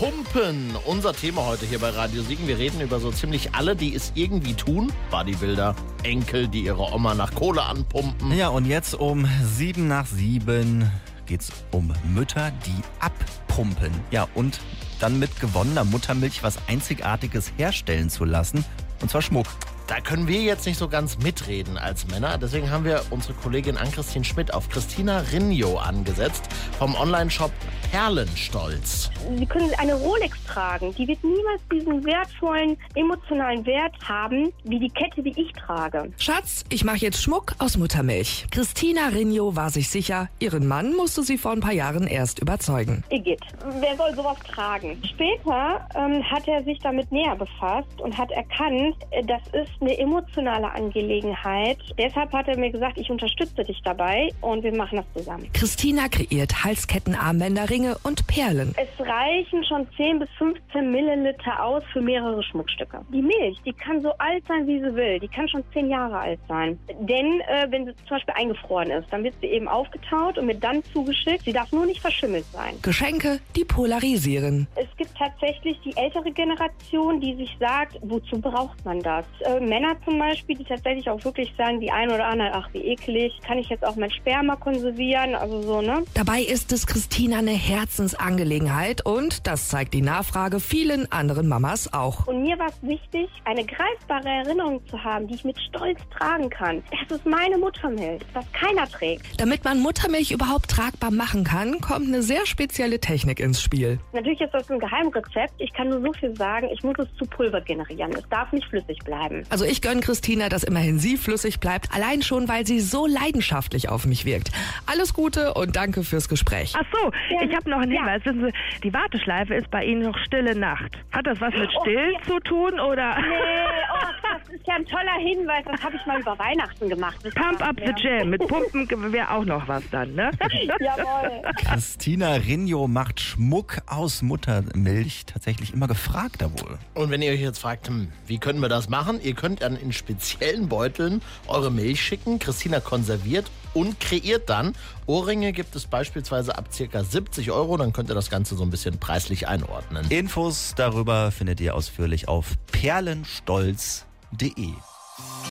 Pumpen. Unser Thema heute hier bei Radio Siegen. Wir reden über so ziemlich alle, die es irgendwie tun. Bodybuilder, Enkel, die ihre Oma nach Kohle anpumpen. Ja, und jetzt um 7 nach 7 geht's um Mütter, die abpumpen. Ja, und dann mit gewonnener Muttermilch was Einzigartiges herstellen zu lassen. Und zwar Schmuck. Da können wir jetzt nicht so ganz mitreden als Männer. Deswegen haben wir unsere Kollegin Ann-Christine Schmidt auf Christina Rinjo angesetzt vom Online-Shop Perlenstolz. Sie können eine Rolex tragen. Die wird niemals diesen wertvollen, emotionalen Wert haben, wie die Kette, die ich trage. Schatz, ich mache jetzt Schmuck aus Muttermilch. Christina Rinjo war sich sicher, ihren Mann musste sie vor ein paar Jahren erst überzeugen. Igitt, wer soll sowas tragen? Später hat er sich damit näher befasst und hat erkannt, das ist eine emotionale Angelegenheit. Deshalb hat er mir gesagt, ich unterstütze dich dabei und wir machen das zusammen. Christina kreiert Halsketten, Armbänder, Ringe und Perlen. Es reichen schon 10 bis 15 Milliliter aus für mehrere Schmuckstücke. Die Milch, die kann so alt sein, wie sie will. Die kann schon 10 Jahre alt sein. Denn wenn sie zum Beispiel eingefroren ist, dann wird sie eben aufgetaut und mir dann zugeschickt. Sie darf nur nicht verschimmelt sein. Geschenke, die polarisieren. Es gibt tatsächlich die ältere Generation, die sich sagt, wozu braucht man das? Männer zum Beispiel, die tatsächlich auch wirklich sagen, die ein oder andere, ach wie eklig, kann ich jetzt auch mein Sperma konservieren, also so, ne? Dabei ist es Christina eine Herzensangelegenheit und, das zeigt die Nachfrage, vielen anderen Mamas auch. Und mir war es wichtig, eine greifbare Erinnerung zu haben, die ich mit Stolz tragen kann. Das ist meine Muttermilch, was keiner trägt. Damit man Muttermilch überhaupt tragbar machen kann, kommt eine sehr spezielle Technik ins Spiel. Natürlich ist das ein Geheimrezept. Ich kann nur so viel sagen, ich muss es zu Pulver generieren. Es darf nicht flüssig bleiben. Also ich gönne Christina, dass immerhin sie flüssig bleibt, allein schon, weil sie so leidenschaftlich auf mich wirkt. Alles Gute und danke fürs Gespräch. Ach so, Ja. ich habe noch einen Hinweis. Wissen Sie, die Warteschleife ist bei Ihnen noch Stille Nacht. Hat das was mit Still zu tun oder? Das ist ja ein toller Hinweis. Das habe ich mal über Weihnachten gemacht. Pump up the jam. Mit Pumpen wäre auch noch was dann, ne? Jawohl. Christina Rinjo macht Schmuck aus Muttermilch. Tatsächlich immer gefragter wohl. Und wenn ihr euch jetzt fragt, wie können wir das machen? Ihr könnt dann in speziellen Beuteln eure Milch schicken. Christina konserviert und kreiert dann. Ohrringe gibt es beispielsweise ab ca. 70 €. Dann könnt ihr das Ganze so ein bisschen preislich einordnen. Infos darüber findet ihr ausführlich auf perlenstolz.de.